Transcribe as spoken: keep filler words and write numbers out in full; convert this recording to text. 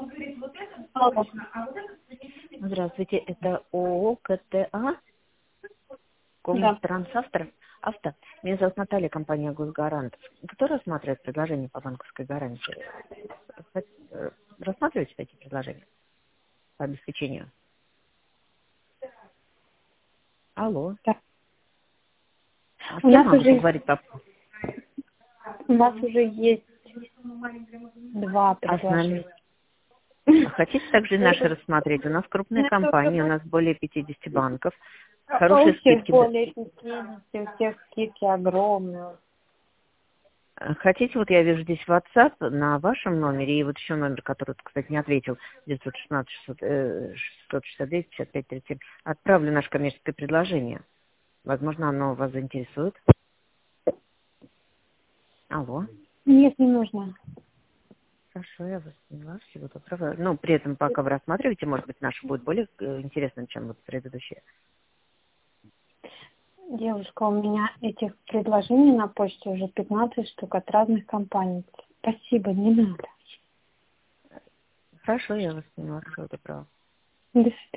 Алло. Здравствуйте, это ООО КТА, Да. Комтрансавтор, авто. Меня зовут Наталья, компания Госгарант. Кто рассматривает предложения по банковской гарантии? Э, Рассматриваете такие предложения по обеспечению? Алло. Да. А с У кем нас могу уже поговорить по... у нас уже есть два А с нами? предложения. А хотите также и наши рассмотреть? У нас крупные Ну, это компании, у уже нас более пятидесяти банков. а у Хорошие всех скидки. более пятидесяти, у всех скидки огромные. Хотите, вот я вижу здесь WhatsApp на вашем номере, и вот еще номер, который, кстати, не ответил, девятьсот шестнадцать шестьсот шестьдесят девять пятьдесят пять тридцать семь. Отправлю наше коммерческое предложение. Возможно, оно вас заинтересует. Алло. Нет, не нужно. Хорошо, я вас поняла. Всего доброго. Ну, при этом, пока вы рассматриваете, может быть, наше будет более э, интересным, чем вот предыдущее. Девушка, у меня этих предложений на почте уже пятнадцать штук от разных компаний. Спасибо, не надо. Хорошо, я вас поняла. Всего доброго. До свидания.